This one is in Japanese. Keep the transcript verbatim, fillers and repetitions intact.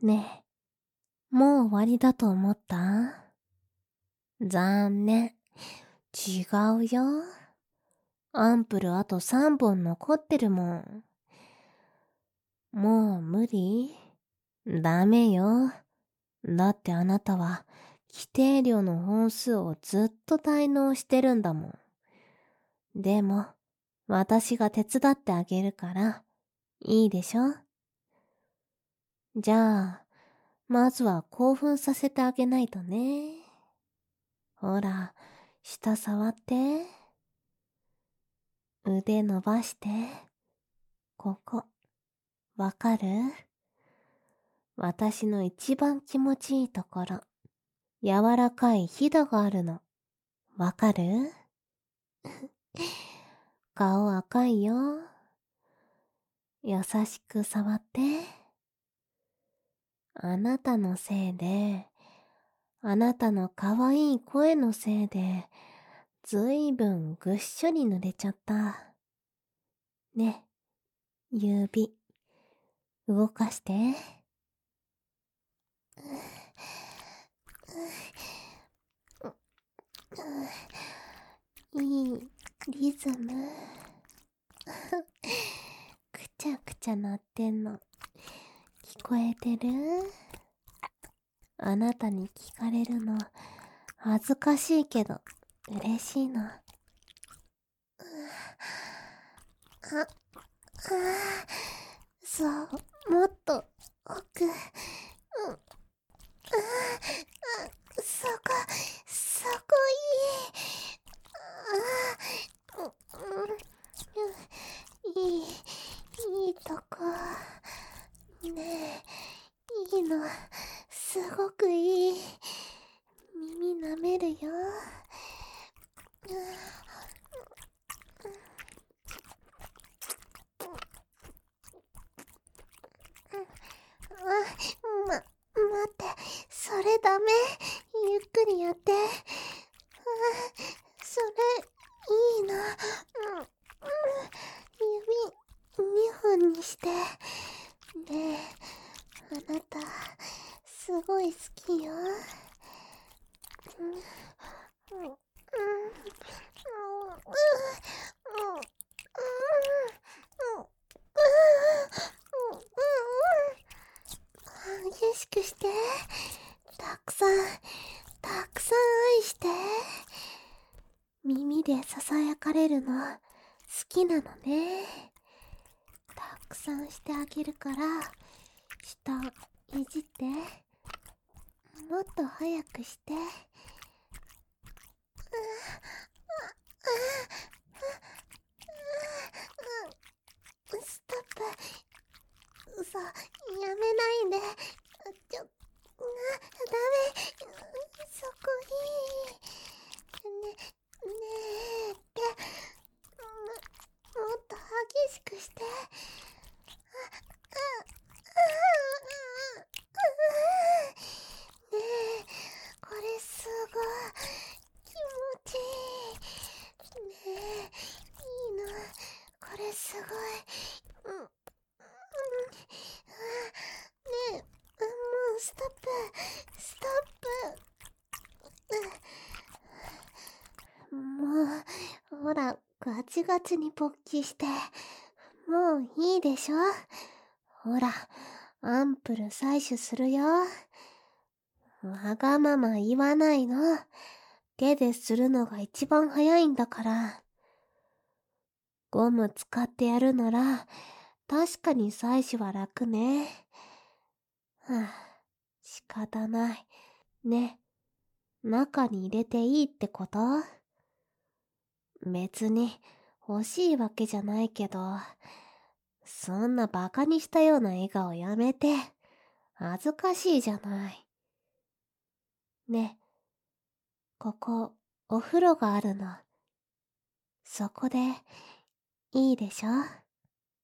ねえ、もう終わりだと思った？残念。違うよ。アンプルあとさんぼん残ってるもん。もう無理？ダメよ。だってあなたは規定量の本数をずっと滞納してるんだもん。でも、私が手伝ってあげるから、いいでしょ？じゃあ、まずは興奮させてあげないとね。ほら、下触って。腕伸ばして。ここ、わかる？私の一番気持ちいいところ。柔らかいひだがあるの。わかる？顔赤いよ。優しく触って。あなたのせいで、あなたの可愛い声のせいで、ずいぶんぐっしょり濡れちゃった。ね、指、動かして。いいリズム。くちゃくちゃ鳴ってんの。聞こえてる？あなたに聞かれるの恥ずかしいけど嬉しいの。あ、あ、そう、もっと奥。うん、あ、あ、そこ、そこいい。あ、うん、いい、いいとこ。ねえ、いいの、すごくいい。耳舐めるよ。あ、ま、待って、それダメ。ゆっくりやって。あ、それ、いいな。うん、うん、指、にほんにして。ねえ、あなた、すごい好きよ。うん、うん、うん、うん、うん、激しくして。たくさん、たくさん愛して。耳で囁かれるの好きなのね。たくさんしてあげるから、下いじって。もっと早くして。ストップ。嘘、やめないで。ちょ、な、ダメ。そこいい。ね、ねえって。もっと激しくして。ねえ、これすごい気持ちいい。ねえ、いいの。これすごい。うん、うん、ねえ、もうストップ、ストップ。もう、ほら、ガチガチに勃起して。もういいでしょ？ほら、アンプル採取するよ。わがまま言わないの。手でするのが一番早いんだから。ゴム使ってやるなら、確かに採取は楽ね。はあ、仕方ない。ね、中に入れていいってこと？別に欲しいわけじゃないけど、そんなバカにしたような笑顔やめて。恥ずかしいじゃない。ね、ここ、お風呂があるの。そこで、いいでしょ？